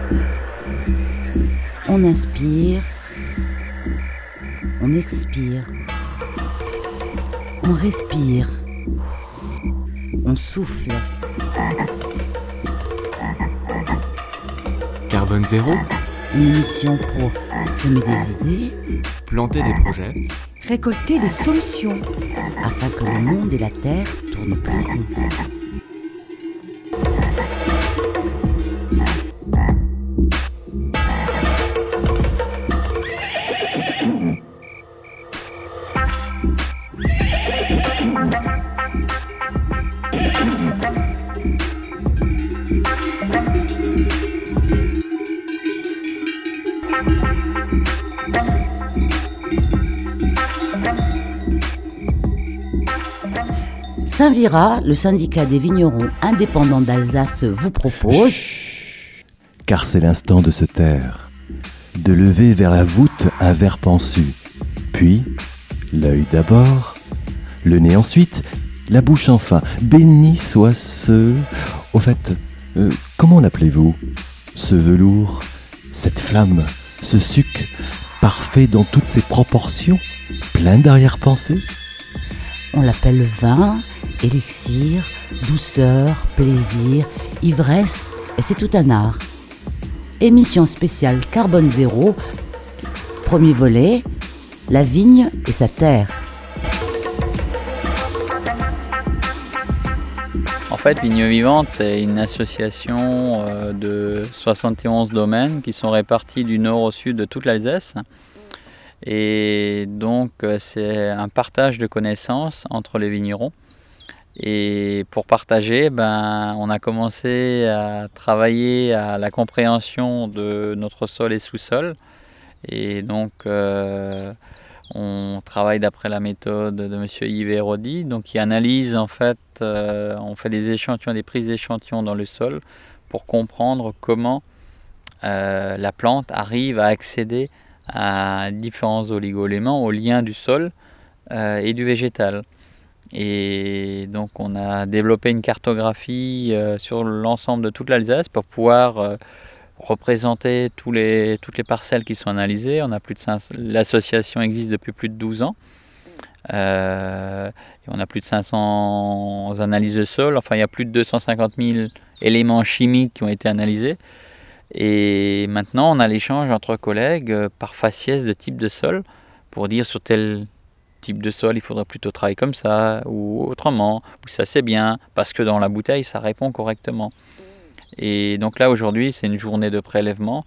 On inspire, on expire, on respire, on souffle. Carbone zéro, Une émission pour semer des idées, planter des projets, récolter des solutions. afin que le monde et la terre tournent plus rond. Saint-Vira, le syndicat des vignerons indépendants d'Alsace vous propose... Chut, car c'est l'instant de se taire, de lever vers la voûte un verre pensu, puis l'œil d'abord, le nez ensuite, la bouche enfin. Béni soit ce... Au fait, comment l'appelez-vous? Ce velours, cette flamme, ce suc, parfait dans toutes ses proportions, plein d'arrière-pensées? On l'appelle vin, élixir, douceur, plaisir, ivresse, et c'est tout un art. Émission spéciale Carbone Zéro, premier volet, la vigne et sa terre. En fait, Vigne Vivante, c'est une association de 71 domaines qui sont répartis du nord au sud de toute l'Alsace. Et donc, c'est un partage de connaissances entre les vignerons. Et pour partager, on a commencé à travailler à la compréhension de notre sol et sous-sol. Et donc, on travaille d'après la méthode de M. Yves Hérodi, donc qui analyse en fait, on fait des échantillons, des prises d'échantillons dans le sol pour comprendre comment la plante arrive à accéder à différents oligo-éléments, aux liens du sol et du végétal. Et donc on a développé une cartographie sur l'ensemble de toute l'Alsace pour pouvoir représenter toutes les parcelles qui sont analysées. L'association existe depuis plus de 12 ans. Et on a plus de 500 analyses de sol. Enfin, il y a plus de 250 000 éléments chimiques qui ont été analysés. Et maintenant, on a l'échange entre collègues par faciès de type de sol pour dire sur tel type de sol, il faudrait plutôt travailler comme ça ou autrement, ou ça c'est bien, parce que dans la bouteille, ça répond correctement. Et donc là, aujourd'hui, c'est une journée de prélèvement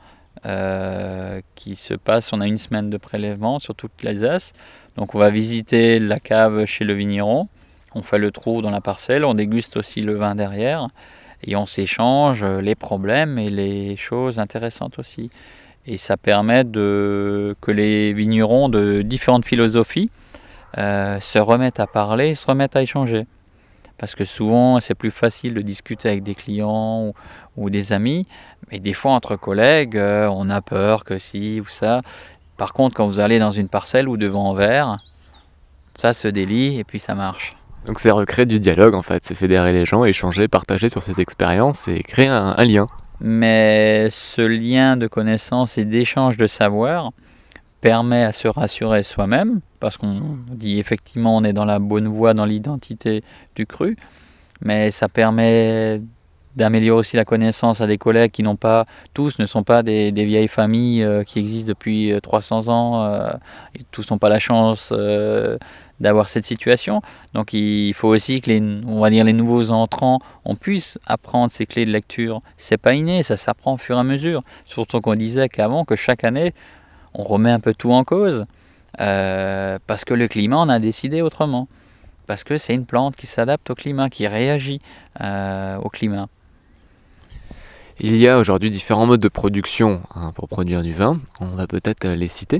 qui se passe. On a une semaine de prélèvement sur toute l'Alsace. Donc on va visiter la cave chez le vigneron, on fait le trou dans la parcelle, on déguste aussi le vin derrière. Et on s'échange les problèmes et les choses intéressantes aussi. Et ça permet que les vignerons de différentes philosophies se remettent à parler, se remettent à échanger. Parce que souvent, c'est plus facile de discuter avec des clients ou des amis. Mais des fois, entre collègues, on a peur que si ou ça. Par contre, quand vous allez dans une parcelle ou devant un verre, ça se délie et puis ça marche. Donc c'est recréer du dialogue en fait, c'est fédérer les gens, échanger, partager sur ses expériences et créer un lien. Mais ce lien de connaissance et d'échange de savoir permet à se rassurer soi-même, parce qu'on dit effectivement on est dans la bonne voie, dans l'identité du cru, mais ça permet d'améliorer aussi la connaissance à des collègues qui tous ne sont pas des vieilles familles qui existent depuis 300 ans, et tous n'ont pas la chance d'avoir cette situation. Donc il faut aussi que les nouveaux entrants, on puisse apprendre ces clés de lecture. C'est pas inné, ça s'apprend au fur et à mesure. Surtout qu'on disait qu'avant, que chaque année, on remet un peu tout en cause, parce que le climat, on a décidé autrement. Parce que c'est une plante qui s'adapte au climat, qui réagit au climat. Il y a aujourd'hui différents modes de production pour produire du vin. On va peut-être les citer.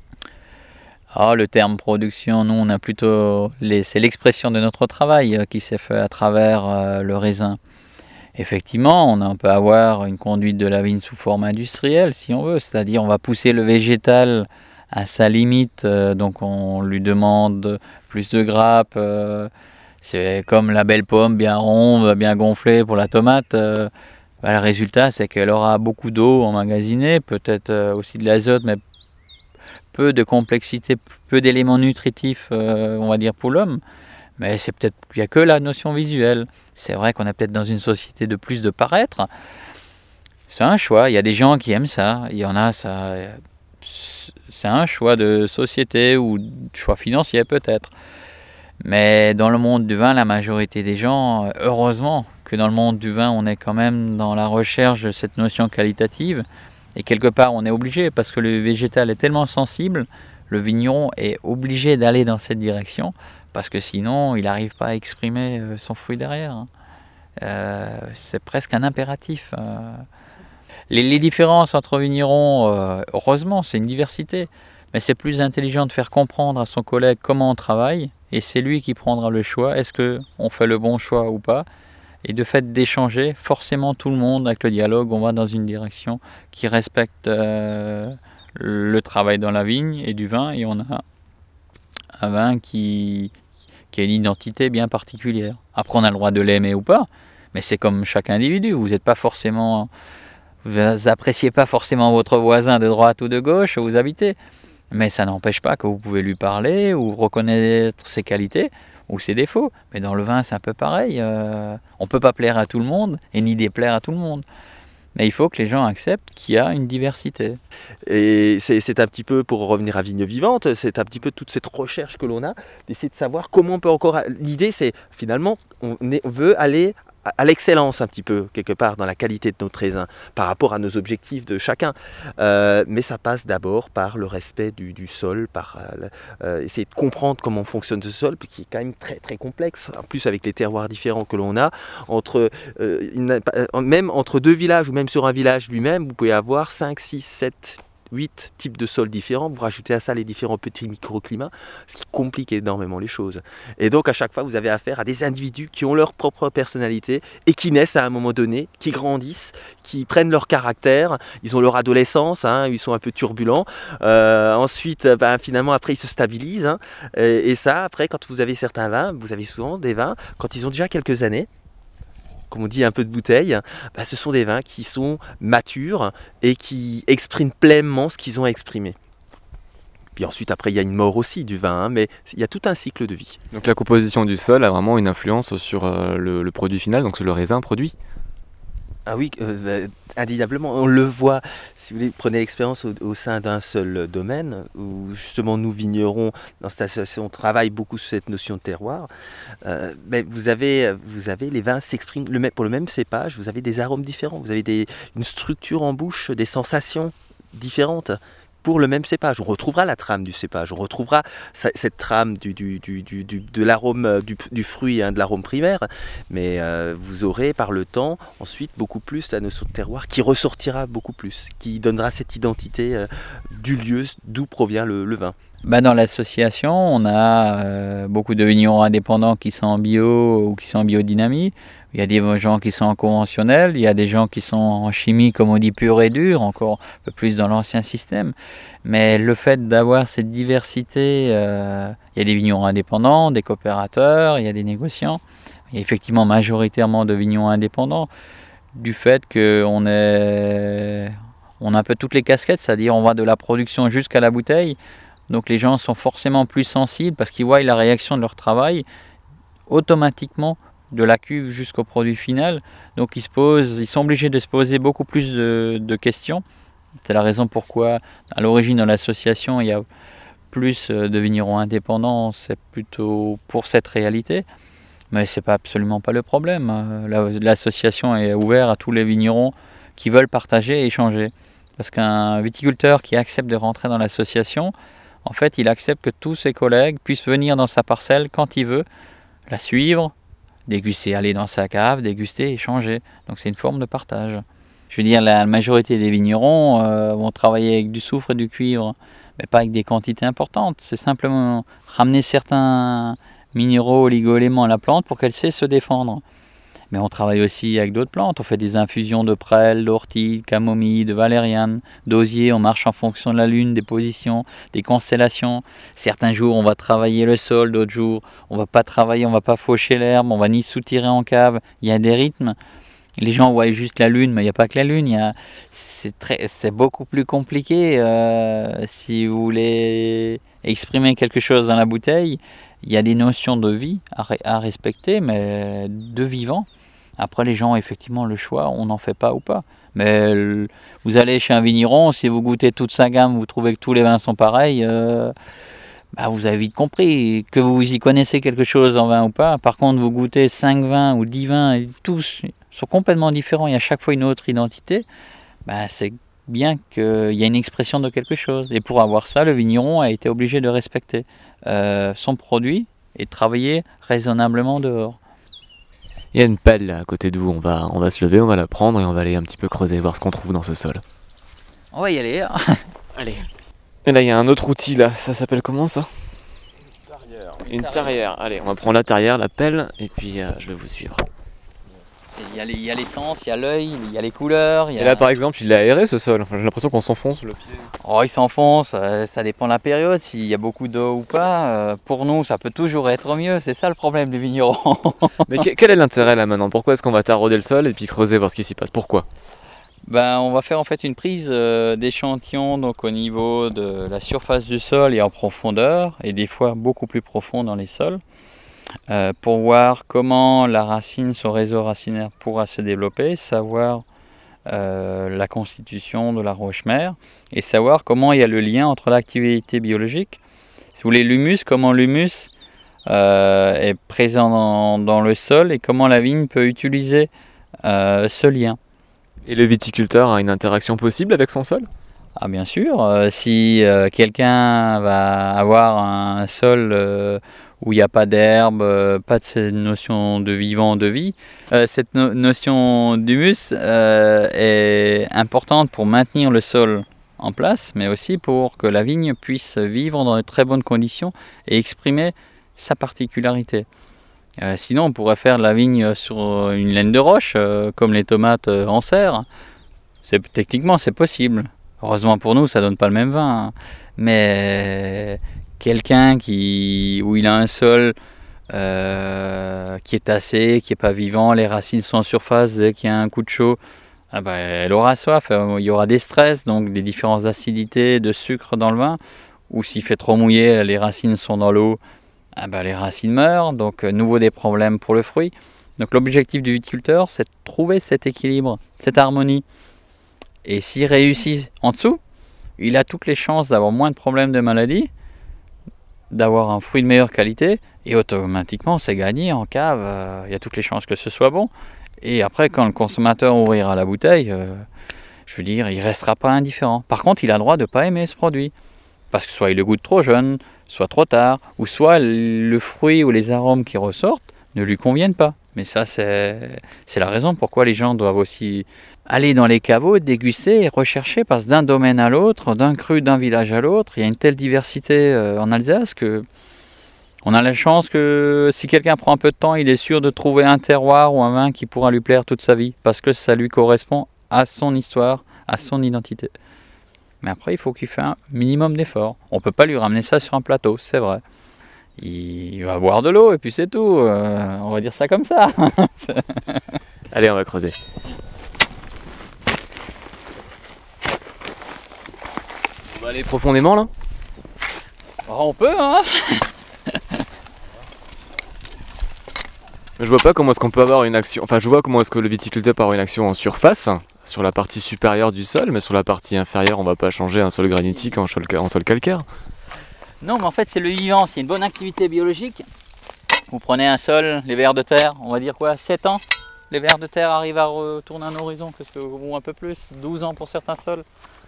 Le terme production, nous, on a plutôt c'est l'expression de notre travail qui s'est fait à travers le raisin. Effectivement, on peut avoir une conduite de la vigne sous forme industrielle, si on veut, c'est-à-dire on va pousser le végétal à sa limite, donc on lui demande plus de grappes. C'est comme la belle pomme bien ronde, bien gonflée pour la tomate. Le résultat, c'est qu'elle aura beaucoup d'eau emmagasinée, peut-être aussi de l'azote, mais peu de complexité, peu d'éléments nutritifs, on va dire, pour l'homme. Mais c'est peut-être qu'il n'y a que la notion visuelle. C'est vrai qu'on est peut-être dans une société de plus de paraître. C'est un choix. Il y a des gens qui aiment ça. Il y en a, ça. C'est un choix de société ou choix financier peut-être. Mais dans le monde du vin, la majorité des gens, heureusement que dans le monde du vin, on est quand même dans la recherche de cette notion qualitative. Et quelque part, on est obligé parce que le végétal est tellement sensible, le vigneron est obligé d'aller dans cette direction parce que sinon, il n'arrive pas à exprimer son fruit derrière. C'est presque un impératif. Les différences entre vignerons, heureusement, c'est une diversité. Mais c'est plus intelligent de faire comprendre à son collègue comment on travaille et c'est lui qui prendra le choix. Est-ce qu'on fait le bon choix ou pas? Et de fait d'échanger, forcément tout le monde, avec le dialogue, on va dans une direction qui respecte le travail dans la vigne et du vin. Et on a un vin qui a une identité bien particulière. Après, on a le droit de l'aimer ou pas, mais c'est comme chaque individu. Vous appréciez pas forcément votre voisin de droite ou de gauche où vous habitez. Mais ça n'empêche pas que vous pouvez lui parler ou reconnaître ses qualités ou ses défauts. Mais dans le vin, c'est un peu pareil. On ne peut pas plaire à tout le monde et ni déplaire à tout le monde. Mais il faut que les gens acceptent qu'il y a une diversité. Et c'est un petit peu, pour revenir à Vigne Vivante, c'est un petit peu toute cette recherche que l'on a, d'essayer de savoir comment on peut encore... L'idée, c'est finalement, on veut aller à l'excellence un petit peu, quelque part, dans la qualité de notre raisin, par rapport à nos objectifs de chacun. Mais ça passe d'abord par le respect du sol, par essayer de comprendre comment fonctionne ce sol, qui est quand même très très complexe, en plus avec les terroirs différents que l'on a, même entre deux villages, ou même sur un village lui-même, vous pouvez avoir 5, 6, 7... 8 types de sols différents, vous rajoutez à ça les différents petits microclimats, ce qui complique énormément les choses. Et donc à chaque fois, vous avez affaire à des individus qui ont leur propre personnalité et qui naissent à un moment donné, qui grandissent, qui prennent leur caractère, ils ont leur adolescence, ils sont un peu turbulents. Ensuite, finalement, après, ils se stabilisent. Et ça, après, quand vous avez certains vins, vous avez souvent des vins, quand ils ont déjà quelques années, comme on dit, un peu de bouteille, ce sont des vins qui sont matures et qui expriment pleinement ce qu'ils ont à exprimer. Puis ensuite, après, il y a une mort aussi du vin, mais il y a tout un cycle de vie. Donc la composition du sol a vraiment une influence sur le produit final, donc sur le raisin produit. Ah oui, indéniablement, on le voit, si vous voulez, prenez l'expérience au sein d'un seul domaine, où justement nous vignerons dans cette association, on travaille beaucoup sur cette notion de terroir, mais vous avez les vins s'expriment, pour le même cépage, vous avez des arômes différents, vous avez une structure en bouche, des sensations différentes. Pour le même cépage, on retrouvera la trame du cépage, on retrouvera cette trame de l'arôme du fruit, de l'arôme primaire, mais vous aurez par le temps ensuite beaucoup plus la notion de terroir qui ressortira beaucoup plus, qui donnera cette identité du lieu d'où provient le vin. Dans l'association, on a beaucoup de vignerons indépendants qui sont en bio ou qui sont en biodynamie. Il y a des gens qui sont en conventionnel, il y a des gens qui sont en chimie, comme on dit, pure et dure, encore un peu plus dans l'ancien système. Mais le fait d'avoir cette diversité, il y a des vignerons indépendants, des coopérateurs, il y a des négociants. Il y a effectivement majoritairement de vignerons indépendants, du fait qu'on a un peu toutes les casquettes, c'est-à-dire on va de la production jusqu'à la bouteille. Donc les gens sont forcément plus sensibles parce qu'ils voient la réaction de leur travail automatiquement de la cuve jusqu'au produit final. Donc ils sont obligés de se poser beaucoup plus de questions. C'est la raison pourquoi à l'origine de l'association il y a plus de vignerons indépendants, c'est plutôt pour cette réalité. Mais ce n'est absolument pas le problème. L'association est ouverte à tous les vignerons qui veulent partager et échanger. Parce qu'un viticulteur qui accepte de rentrer dans l'association, en fait, il accepte que tous ses collègues puissent venir dans sa parcelle quand il veut, la suivre, déguster, aller dans sa cave, déguster, échanger. Donc c'est une forme de partage. Je veux dire, la majorité des vignerons vont travailler avec du soufre et du cuivre, mais pas avec des quantités importantes. C'est simplement ramener certains minéraux, oligo-éléments à la plante pour qu'elle sait se défendre. Mais on travaille aussi avec d'autres plantes. On fait des infusions de prêle, d'ortie, de camomille, de valériane, d'osier. On marche en fonction de la lune, des positions, des constellations. Certains jours, on va travailler le sol. D'autres jours, on ne va pas travailler, on ne va pas faucher l'herbe. On ne va ni soutirer en cave. Il y a des rythmes. Les gens voient juste la lune, mais il n'y a pas que la lune. C'est beaucoup plus compliqué. Si vous voulez exprimer quelque chose dans la bouteille, il y a des notions de vie à respecter, mais de vivant. Après, les gens ont effectivement le choix, on n'en fait pas ou pas. Mais vous allez chez un vigneron, si vous goûtez toute sa gamme, vous trouvez que tous les vins sont pareils, vous avez vite compris que vous y connaissez quelque chose en vin ou pas. Par contre, vous goûtez 5 vins ou 10 vins, et tous sont complètement différents, il y a à chaque fois une autre identité, c'est bien qu'il y a une expression de quelque chose. Et pour avoir ça, le vigneron a été obligé de respecter son produit et de travailler raisonnablement dehors. Il y a une pelle là, à côté de vous, on va se lever, on va la prendre et on va aller un petit peu creuser, voir ce qu'on trouve dans ce sol. On va y aller. Allez. Et là il y a un autre outil là, ça s'appelle comment ça ? Une tarière. Allez, on va prendre la tarière, la pelle, et puis je vais vous suivre. Il y a l'essence, il y a l'œil, il y a les couleurs. Et là par exemple, il est aéré ce sol, j'ai l'impression qu'on s'enfonce le pied. Oh, il s'enfonce, ça dépend de la période, s'il y a beaucoup d'eau ou pas. Pour nous, ça peut toujours être mieux, c'est ça le problème des vignerons. Mais quel est l'intérêt là maintenant ? Pourquoi est-ce qu'on va tarauder le sol et puis creuser, voir ce qui s'y passe ? Pourquoi ? On va faire en fait une prise d'échantillon donc au niveau de la surface du sol et en profondeur, et des fois beaucoup plus profond dans les sols. Pour voir comment la racine, son réseau racinaire pourra se développer, savoir la constitution de la roche-mère et savoir comment il y a le lien entre l'activité biologique. Si vous voulez, l'humus, comment l'humus est présent dans le sol et comment la vigne peut utiliser ce lien. Et le viticulteur a une interaction possible avec son sol ? Ah bien sûr, si quelqu'un va avoir un sol où il n'y a pas d'herbe, pas de cette notion de vivant, de vie. Cette notion d'humus est importante pour maintenir le sol en place, mais aussi pour que la vigne puisse vivre dans de très bonnes conditions et exprimer sa particularité. Sinon, on pourrait faire de la vigne sur une laine de roche, comme les tomates en serre. Techniquement, c'est possible. Heureusement pour nous, ça donne pas le même vin. Mais quelqu'un où il a un sol qui est tassé, qui n'est pas vivant, les racines sont en surface, dès qu'il y a un coup de chaud, elle aura soif, il y aura des stress, donc des différences d'acidité, de sucre dans le vin, ou s'il fait trop mouillé, les racines sont dans l'eau, les racines meurent, donc nouveau des problèmes pour le fruit. Donc l'objectif du viticulteur, c'est de trouver cet équilibre, cette harmonie. Et s'il réussit en dessous, il a toutes les chances d'avoir moins de problèmes de maladie, d'avoir un fruit de meilleure qualité, et automatiquement c'est gagné en cave, il y a toutes les chances que ce soit bon. Et après, quand le consommateur ouvrira la bouteille, je veux dire, il ne restera pas indifférent. Par contre, il a le droit de ne pas aimer ce produit, parce que soit il le goûte trop jeune, soit trop tard, ou soit le fruit ou les arômes qui ressortent ne lui conviennent pas. Mais ça, c'est la raison pourquoi les gens doivent aussi aller dans les caveaux, déguster et rechercher, parce que d'un domaine à l'autre, d'un cru d'un village à l'autre, il y a une telle diversité en Alsace que on a la chance que si quelqu'un prend un peu de temps, il est sûr de trouver un terroir ou un vin qui pourra lui plaire toute sa vie, parce que ça lui correspond à son histoire, à son identité. Mais après, il faut qu'il fasse un minimum d'efforts. On ne peut pas lui ramener ça sur un plateau, c'est vrai. Il va boire de l'eau et puis c'est tout. On va dire ça comme ça. Allez, on va creuser. On va aller profondément là ? On peut, hein. Je vois pas comment est-ce qu'on peut avoir une action. Enfin, je vois comment est-ce que le viticulteur peut avoir une action en surface, sur la partie supérieure du sol, mais sur la partie inférieure, on va pas changer un sol granitique en sol calcaire. Non, mais en fait, c'est le vivant. C'est une bonne activité biologique. Vous prenez un sol, les vers de terre, on va dire quoi, 7 ans. Les vers de terre arrivent à retourner un horizon, ou un peu plus, 12 ans pour certains sols.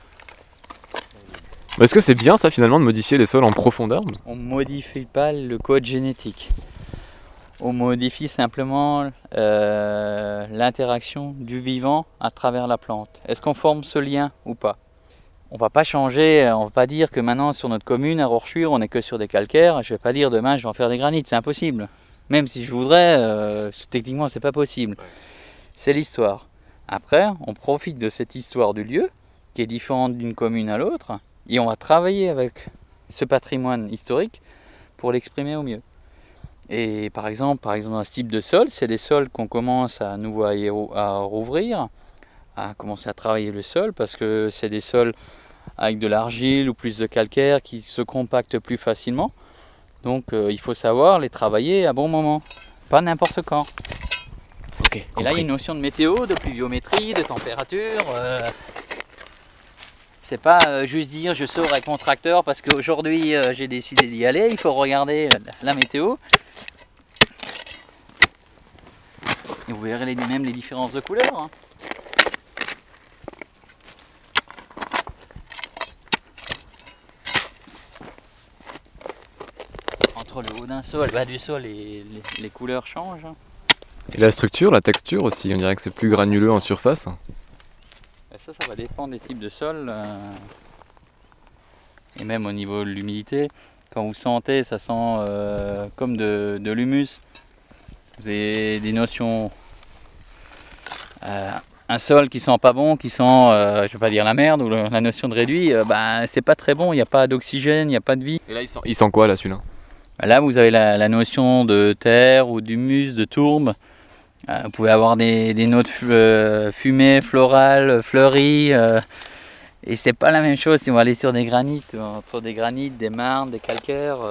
Est-ce que c'est bien ça finalement de modifier les sols en profondeur ? On ne modifie pas le code génétique. On modifie simplement l'interaction du vivant à travers la plante. Est-ce qu'on forme ce lien ou pas ? On ne va pas changer, on ne va pas dire que maintenant sur notre commune à Rorschure, on n'est que sur des calcaires. Je ne vais pas dire demain je vais en faire des granites, c'est impossible. Même si je voudrais, techniquement c'est pas possible. C'est l'histoire. Après, on profite de cette histoire du lieu, qui est différente d'une commune à l'autre, et on va travailler avec ce patrimoine historique pour l'exprimer au mieux. Et par exemple dans ce type de sol, c'est des sols qu'on commence à nouveau à rouvrir, à commencer à travailler le sol, parce que c'est des sols avec de l'argile ou plus de calcaire qui se compactent plus facilement. Donc il faut savoir les travailler à bon moment, pas n'importe quand. Ok, Et là il y a une notion de météo, de pluviométrie, de température. C'est pas juste dire je sors avec mon tracteur parce qu'aujourd'hui j'ai décidé d'y aller. Il faut regarder la météo. Et vous verrez même les différences de couleurs. Hein. Entre le haut d'un sol, le bas du sol, les couleurs changent. Hein. Et la structure, la texture aussi, on dirait que c'est plus granuleux en surface. Et ça va dépendre des types de sols. Et même au niveau de l'humidité, quand vous sentez, ça sent comme de l'humus. Vous avez des notions. Un sol qui sent pas bon, qui sent, je vais pas dire la merde, ou la notion de réduit, c'est pas très bon, il n'y a pas d'oxygène, il n'y a pas de vie. Et là, il sent quoi là, celui-là? Là, vous avez la notion de terre ou d'humus, de tourbe. Vous pouvez avoir des notes fumées, florales, fleuries. Et c'est pas la même chose si on va aller sur des granites, entre des granites, des marnes, des calcaires.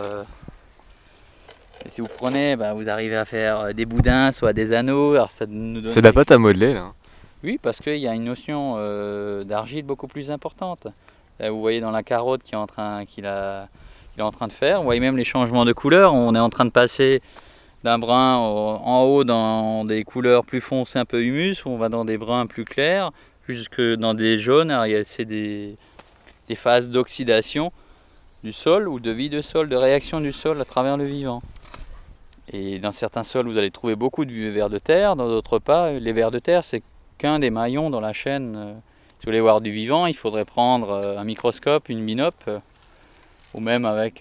Et si vous prenez, vous arrivez à faire des boudins, soit des anneaux. Alors ça nous donne C'est de la pâte à modeler là. Oui, parce qu'il y a une notion d'argile beaucoup plus importante. Là, vous voyez dans la carotte qu'il est en train de faire, vous voyez même les changements de couleur. On est en train de passer d'un brun en haut dans des couleurs plus foncées, un peu humus, où on va dans des bruns plus clairs, jusque dans des jaunes. Alors, c'est des phases d'oxydation du sol ou de vie de sol, de réaction du sol à travers le vivant. Et dans certains sols, vous allez trouver beaucoup de vers de terre, dans d'autres pas. Les vers de terre, c'est qu'un des maillons dans la chaîne. Si vous voulez voir du vivant, il faudrait prendre un microscope, une binope, ou même avec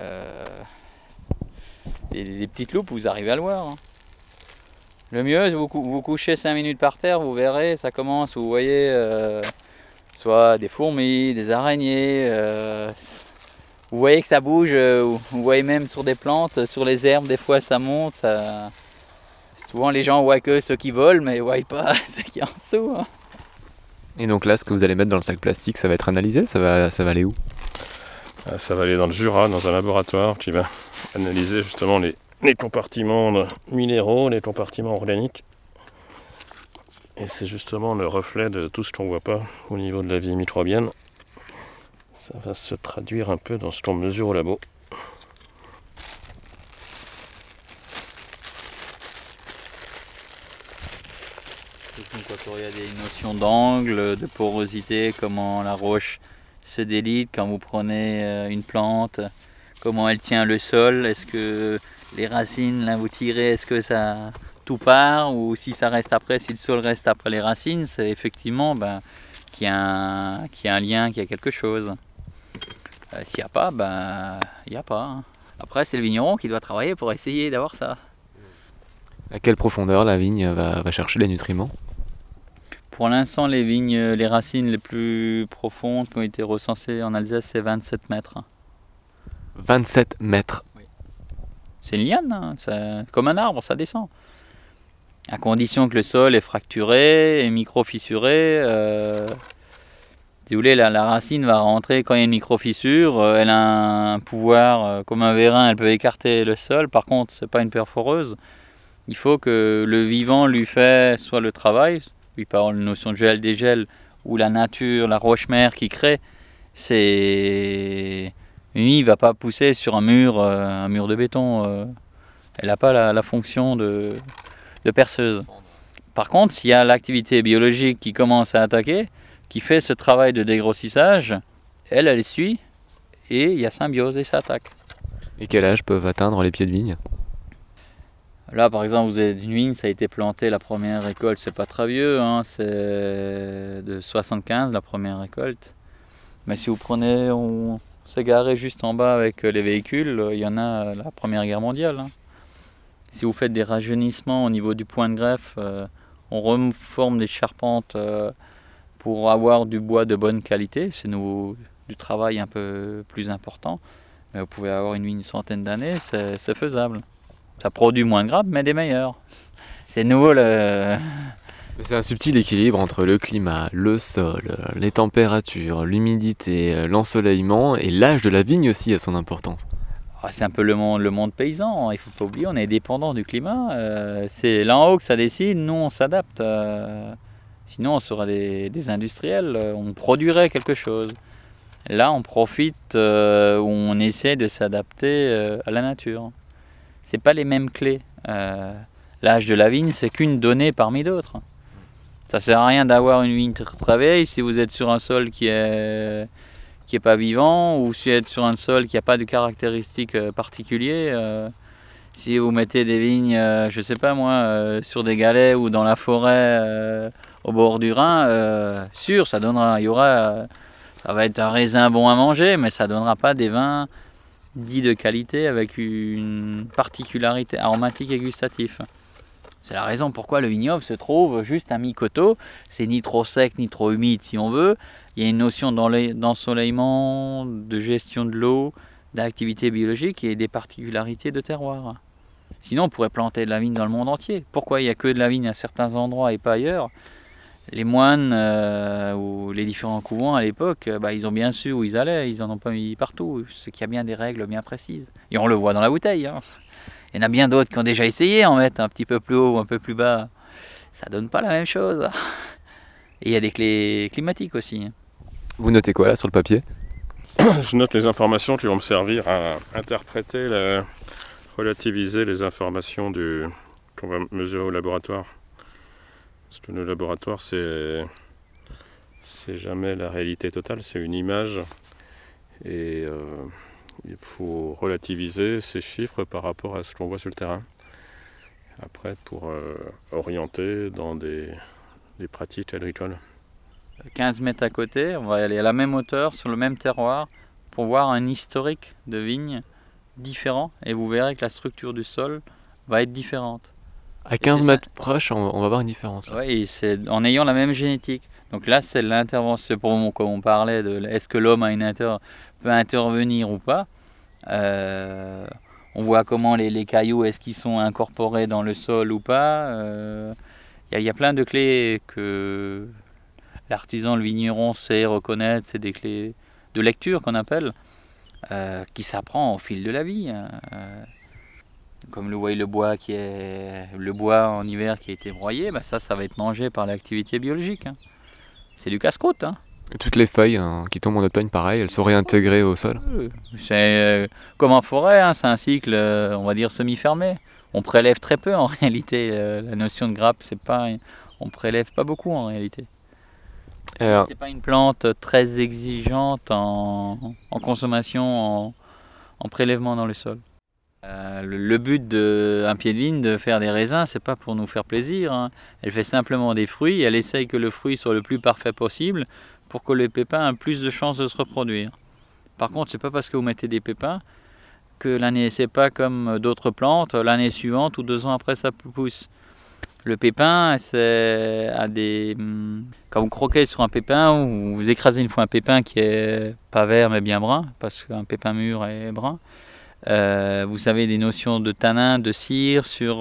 des petites loupes, vous arrivez à le voir. Hein. Le mieux, vous couchez 5 minutes par terre, vous verrez, ça commence, vous voyez, soit des fourmis, des araignées, vous voyez que ça bouge, vous voyez même sur des plantes, sur les herbes, des fois ça monte. Souvent les gens voient que ceux qui volent, mais ils ne voient pas ce qu'il y a en dessous. Hein. Et donc là, ce que vous allez mettre dans le sac plastique, ça va être analysé, ça va aller où? Ça va aller dans le Jura, dans un laboratoire qui va analyser justement les compartiments minéraux, les compartiments organiques. Et c'est justement le reflet de tout ce qu'on ne voit pas au niveau de la vie microbienne. Ça va se traduire un peu dans ce qu'on mesure au labo. Quand il y a des notions d'angle, de porosité, comment la roche se délite quand vous prenez une plante, comment elle tient le sol, est-ce que les racines, là vous tirez, est-ce que ça tout part, ou si ça reste après, si le sol reste après les racines, c'est effectivement qu'il y a un lien, qu'il y a quelque chose. S'il n'y a pas, il n'y a pas. Hein. Après, c'est le vigneron qui doit travailler pour essayer d'avoir ça. À quelle profondeur la vigne va chercher les nutriments? Pour l'instant, les vignes, les racines les plus profondes qui ont été recensées en Alsace, c'est 27 mètres. 27 mètres. Oui. C'est une liane, hein. C'est comme un arbre, ça descend. À condition que le sol est fracturé et micro-fissuré. Si vous voulez, la racine va rentrer quand il y a une micro-fissure. Elle a un pouvoir, comme un vérin, elle peut écarter le sol. Par contre, ce n'est pas une perforeuse. Il faut que le vivant lui fait soit le travail, oui, par la notion de gel-dégel, ou la nature, la roche-mère qui crée. Il ne va pas pousser sur un mur de béton. Elle n'a pas la fonction de perceuse. Par contre, s'il y a l'activité biologique qui commence à attaquer, qui fait ce travail de dégrossissage, elle suit, et il y a symbiose et ça attaque. Et quel âge peuvent atteindre les pieds de vigne? Là, par exemple, vous avez une vigne, ça a été planté, la première récolte, c'est pas très vieux, hein, c'est de 75, la première récolte. Mais si vous prenez, on s'est garé juste en bas avec les véhicules, il y en a la Première Guerre mondiale. Hein. Si vous faites des rajeunissements au niveau du point de greffe, on reforme des charpentes pour avoir du bois de bonne qualité. C'est du travail un peu plus important. Mais vous pouvez avoir une vigne 100aine d'années, c'est faisable. Ça produit moins de grappes, mais des meilleures. C'est nouveau le... C'est un subtil équilibre entre le climat, le sol, les températures, l'humidité, l'ensoleillement et l'âge de la vigne aussi a son importance. C'est un peu le monde paysan, il ne faut pas oublier, on est dépendant du climat. C'est là en haut que ça décide, nous on s'adapte. Sinon on serait des industriels, on produirait quelque chose. Là on profite, on essaie de s'adapter à la nature. C'est pas les mêmes clés. L'âge de la vigne, c'est qu'une donnée parmi d'autres. Ça sert à rien d'avoir une vigne très vieille si vous êtes sur un sol qui est pas vivant, ou si vous êtes sur un sol qui n'a pas de caractéristiques particulières. Si vous mettez des vignes, je sais pas moi, sur des galets ou dans la forêt au bord du Rhin, sûr, ça donnera, ça va être un raisin bon à manger, mais ça donnera pas des vins dits de qualité avec une particularité aromatique et gustative. C'est la raison pourquoi le vignoble se trouve juste à mi-coteau. C'est ni trop sec ni trop humide si on veut. Il y a une notion d'ensoleillement, de gestion de l'eau, d'activité biologique et des particularités de terroir. Sinon on pourrait planter de la vigne dans le monde entier. Pourquoi il n'y a que de la vigne à certains endroits et pas ailleurs? Les moines ou les différents couvents à l'époque, ils ont bien su où ils allaient, ils n'en ont pas mis partout. C'est qu'il y a bien des règles bien précises. Et on le voit dans la bouteille. Il y en a bien d'autres qui ont déjà essayé en mettre un petit peu plus haut ou un peu plus bas. Ça donne pas la même chose. Et il y a des clés climatiques aussi. Vous notez quoi là sur le papier? Je note les informations qui vont me servir à interpréter, relativiser les informations qu'on va mesurer au laboratoire. Parce que le laboratoire, c'est jamais la réalité totale, c'est une image. Et il faut relativiser ces chiffres par rapport à ce qu'on voit sur le terrain. Après, pour orienter dans des pratiques agricoles. 15 mètres à côté, on va aller à la même hauteur, sur le même terroir, pour voir un historique de vignes différent. Et vous verrez que la structure du sol va être différente. À 15 mètres proche, on va voir une différence. Oui, c'est en ayant la même génétique. Donc là, c'est l'intervention. Pour moi, comme on parlait de est-ce que l'homme peut intervenir ou pas. On voit comment les cailloux, est-ce qu'ils sont incorporés dans le sol ou pas. Il y a plein de clés que l'artisan, le vigneron sait reconnaître. C'est des clés de lecture qu'on appelle, qui s'apprend au fil de la vie. Comme le bois en hiver qui a été broyé, ça va être mangé par l'activité biologique. C'est du casse-croûte. Et toutes les feuilles qui tombent en automne, pareil, elles sont réintégrées au sol. C'est comme en forêt, c'est un cycle, on va dire, semi-fermé. On prélève très peu en réalité. La notion de grappe, on prélève pas beaucoup en réalité. C'est pas une plante très exigeante en consommation, en prélèvement dans le sol. Le but d'un pied de vigne de faire des raisins, c'est pas pour nous faire plaisir. Elle fait simplement des fruits. Elle essaye que le fruit soit le plus parfait possible pour que les pépins aient plus de chances de se reproduire. Par contre, c'est pas parce que vous mettez des pépins que l'année, c'est pas comme d'autres plantes, l'année suivante ou 2 ans après ça pousse. Le pépin, quand vous croquez sur un pépin ou vous écrasez une fois un pépin qui est pas vert mais bien brun, parce qu'un pépin mûr est brun. Vous avez des notions de tanin, de cire sur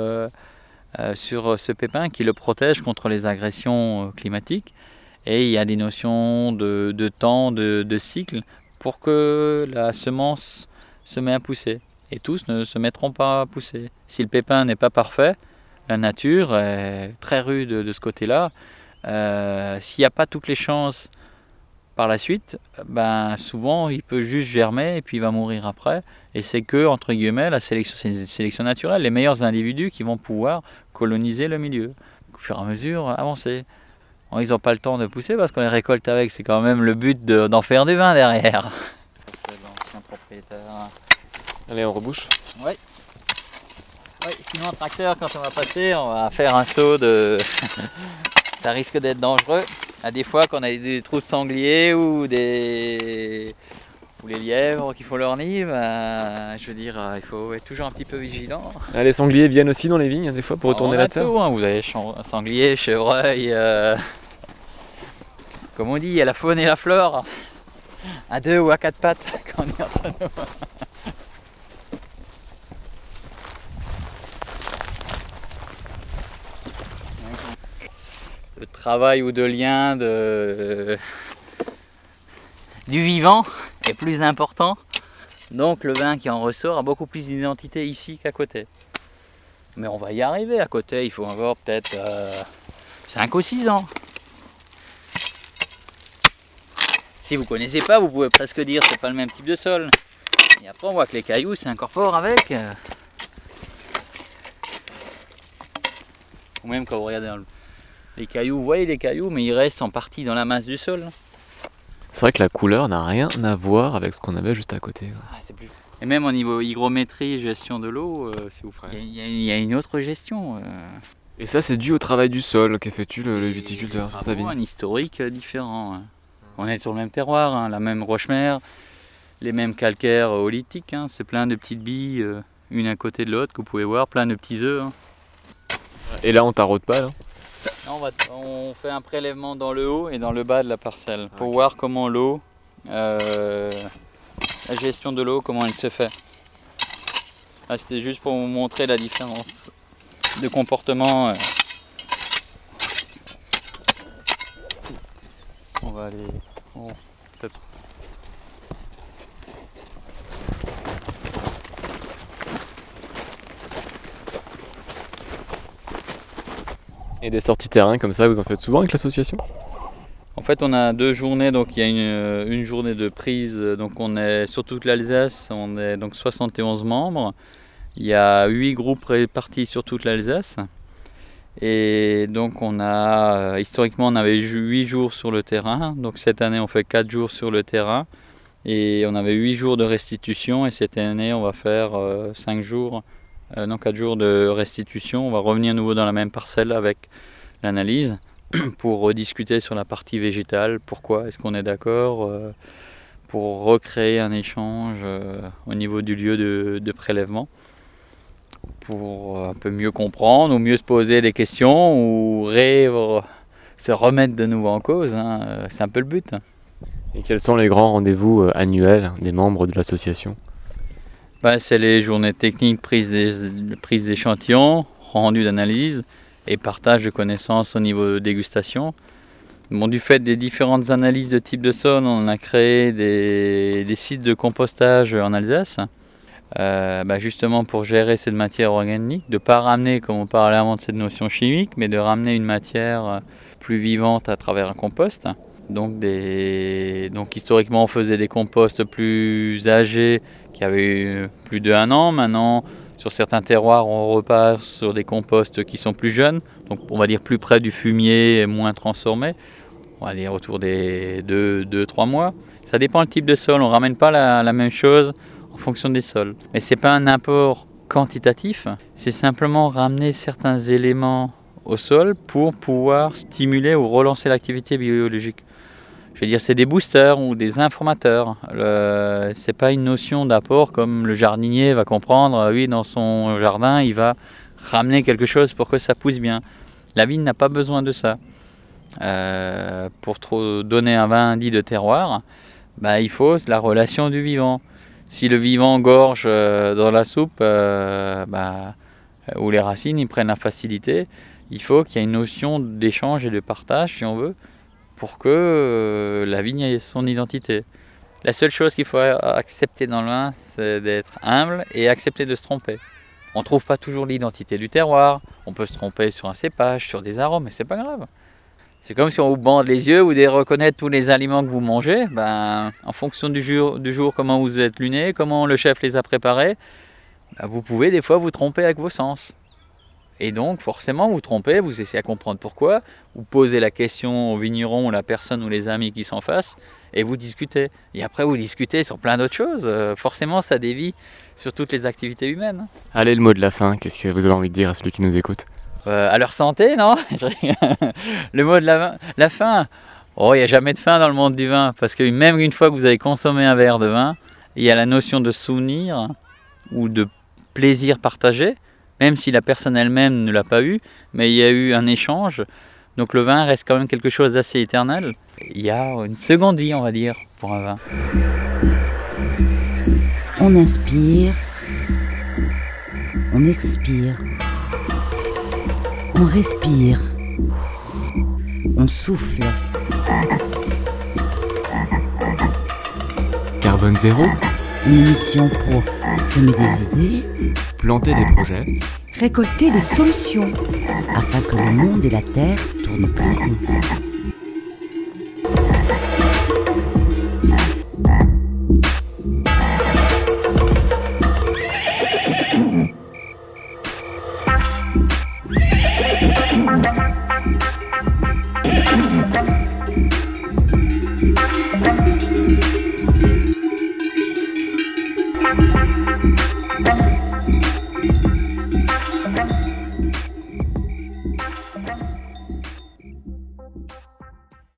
ce pépin qui le protège contre les agressions climatiques. Et il y a des notions de temps, de cycle pour que la semence se met à pousser. Et tous ne se mettront pas à pousser. Si le pépin n'est pas parfait, la nature est très rude de ce côté-là. S'il n'y a pas toutes les chances par la suite, souvent il peut juste germer et puis il va mourir après. Et c'est que, entre guillemets, la sélection, c'est une sélection naturelle, les meilleurs individus qui vont pouvoir coloniser le milieu, au fur et à mesure avancer. Bon, ils n'ont pas le temps de pousser parce qu'on les récolte avec, c'est quand même le but d'en faire du vin derrière. C'est l'ancien propriétaire. Allez, on rebouche. Oui. Sinon un tracteur, quand on va passer, on va faire un saut de... Ça risque d'être dangereux. À des fois, quand on a des trous de sanglier ou les lièvres qui font leur nid, il faut être toujours un petit peu vigilant. Les sangliers viennent aussi dans les vignes, des fois, pour retourner la terre. Vous avez sanglier, chevreuil, comme on dit, il y a la faune et la flore, à 2 ou à 4 pattes quand on est entre nous. travail ou de lien du vivant est plus important. Donc le vin qui en ressort a beaucoup plus d'identité ici qu'à côté. Mais on va y arriver. À côté, il faut avoir peut-être 5 ou 6 ans. Si vous ne connaissez pas, vous pouvez presque dire que ce n'est pas le même type de sol. Et après, on voit que les cailloux s'incorporent avec. Ou même quand vous regardez les cailloux, vous voyez les cailloux, mais ils restent en partie dans la masse du sol. C'est vrai que la couleur n'a rien à voir avec ce qu'on avait juste à côté. Ah, c'est plus... Et même au niveau hygrométrie, gestion de l'eau, il y a une autre gestion. Et ça, c'est dû au travail du sol qu'effectue le viticulteur sur sa vigne. Un historique différent. On est sur le même terroir, hein, la même roche-mère, les mêmes calcaires oolithiques. Hein, c'est plein de petites billes, une à côté de l'autre, que vous pouvez voir, plein de petits œufs. Hein. Et là, on taraude pas, là? On fait un prélèvement dans le haut et dans le bas de la parcelle pour voir comment l'eau, la gestion de l'eau, comment elle se fait. Là, c'était juste pour vous montrer la différence de comportement. On va aller... peut-être. Et des sorties terrain comme ça, vous en faites souvent avec l'association? En fait, on a 2 journées, donc il y a une journée de prise, donc on est sur toute l'Alsace, on est donc 71 membres. Il y a 8 groupes répartis sur toute l'Alsace. Et donc historiquement on avait 8 jours sur le terrain, donc cette année on fait 4 jours sur le terrain. Et on avait 8 jours de restitution et cette année on va faire 4 jours de restitution. On va revenir à nouveau dans la même parcelle avec l'analyse pour rediscuter sur la partie végétale, pourquoi est-ce qu'on est d'accord, pour recréer un échange au niveau du lieu de prélèvement, pour un peu mieux comprendre ou mieux se poser des questions ou se remettre de nouveau en cause. Hein. C'est un peu le but. Et quels sont les grands rendez-vous annuels des membres de l'association? C'est les journées techniques, prise d'échantillons, rendu d'analyse et partage de connaissances au niveau de dégustation. Du fait des différentes analyses de type de sol, on a créé des sites de compostage en Alsace, justement pour gérer cette matière organique, de ne pas ramener, comme on parlait avant de cette notion chimique, mais de ramener une matière plus vivante à travers un compost. Donc historiquement on faisait des composts plus âgés qui avaient eu plus de 1 an. Maintenant sur certains terroirs on repart sur des composts qui sont plus jeunes, donc on va dire plus près du fumier et moins transformés, on va dire autour des 2-3 mois. Ça dépend du type de sol, on ne ramène pas la même chose en fonction des sols. Mais ce n'est pas un apport quantitatif, c'est simplement ramener certains éléments au sol pour pouvoir stimuler ou relancer l'activité biologique. Je veux dire, c'est des boosters ou des informateurs. C'est pas une notion d'apport comme le jardinier va comprendre. Oui, dans son jardin, il va ramener quelque chose pour que ça pousse bien. La vigne n'a pas besoin de ça. Pour donner un vin dit de terroir, il faut la relation du vivant. Si le vivant gorge dans la soupe, où les racines ils prennent la facilité, il faut qu'il y ait une notion d'échange et de partage, si on veut, pour que la vigne ait son identité. La seule chose qu'il faut accepter dans le vin, c'est d'être humble et accepter de se tromper. On ne trouve pas toujours l'identité du terroir, on peut se tromper sur un cépage, sur des arômes, mais c'est pas grave. C'est comme si on vous bande les yeux, vous devez reconnaître tous les aliments que vous mangez. En fonction du jour, comment vous êtes luné, comment le chef les a préparés, vous pouvez des fois vous tromper avec vos sens. Et donc forcément vous trompez, vous essayez à comprendre pourquoi, vous posez la question au vigneron ou la personne ou les amis qui s'en fassent et vous discutez. Et après vous discutez sur plein d'autres choses, forcément ça dévie sur toutes les activités humaines. Allez, le mot de la fin, qu'est-ce que vous avez envie de dire à celui qui nous écoute? À leur santé, non? Le mot de la fin, il n'y a jamais de fin dans le monde du vin, parce que même une fois que vous avez consommé un verre de vin, il y a la notion de souvenir ou de plaisir partagé, même si la personne elle-même ne l'a pas eu, mais il y a eu un échange. Donc le vin reste quand même quelque chose d'assez éternel. Il y a une seconde vie, on va dire, pour un vin. On inspire, on expire, on respire. on souffle. Carbone Zéro, Une émission pour semer des idées, planter des projets. Récolter des solutions. afin que le monde et la terre tournent plus rond.